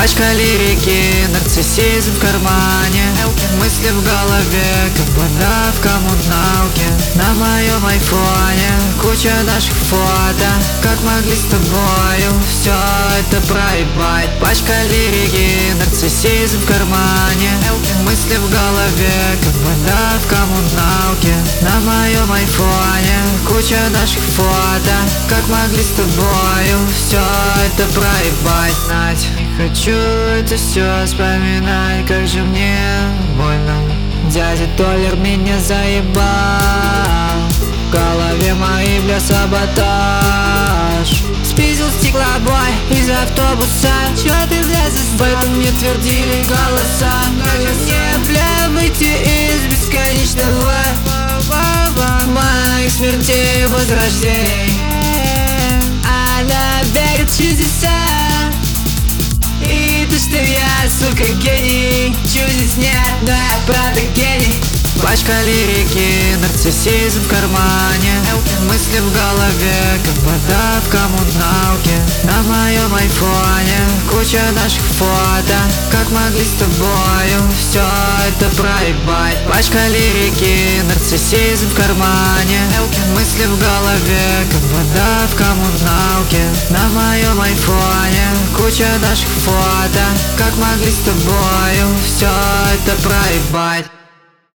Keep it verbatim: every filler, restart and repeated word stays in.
Пачка лирики, нарциссизм в кармане, мысли в голове, как вода в коммуналке. На моем айфоне куча наших фото, как могли с тобою все это проебать. Пачка лирики, нарциссизм в кармане, мысли в голове, как вода в коммуналке. На моем айфоне куча наших фото, как могли с тобою все это проебать. Нать, не хочу это все вспоминать, как же мне больно. Дядя Толер меня заебал, в голове моей, бля, саботаж. Спиздил стеклобой из автобуса. Чё ты, бля, за этом мне твердили голоса. Как же мне, бля, выйти из бесконечного моих смертей, возрождений. Она берет шестьдесят, и то, что я, сука, гений. Чудес нет, да я правда гений. Пачка лирики, нарциссизм в кармане, мысли в голове, как вода в коммуналке. На моем айфоне куча наших фото, как могли с тобою все это проебать. Пачка лирики, нарциссизм в кармане, мысли в голове, как вода в коммуналке. На моем айфоне куча наших фото, как могли с тобою все это проебать.